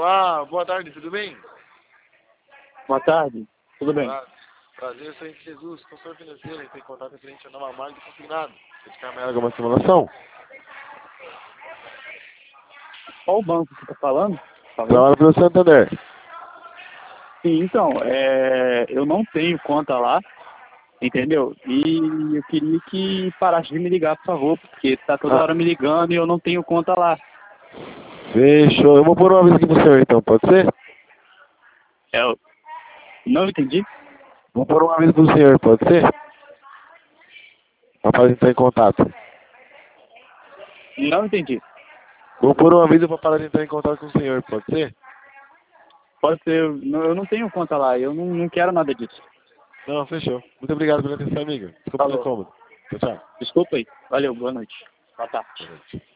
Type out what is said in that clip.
Olá, boa tarde, tudo bem? Boa tarde, tudo bem? Prazer, eu sou Henrique Jesus, consultor financeiro, e tem contato referente a nova marca de consignado. Você quer mais alguma simulação? Qual banco você está falando? Trabalho pelo Santander. Sim, então, eu não tenho conta lá, entendeu? E eu queria que parasse de me ligar, por favor, porque está toda hora me ligando e eu não tenho conta lá. Fechou. Eu vou pôr uma vez aqui pro senhor então, pode ser? Eu não entendi? Vou pôr uma vez pro senhor, pode ser? Para entrar em contato. Não entendi. Vou pôr uma vez para parar de entrar em contato com o senhor, pode ser? Pode ser, eu não tenho conta lá, eu não quero nada disso. Não, fechou. Muito obrigado pela atenção, amiga. Desculpa pelo incômodo. Tchau, tchau. Desculpa aí. Valeu, boa noite. Boa tarde. Boa noite.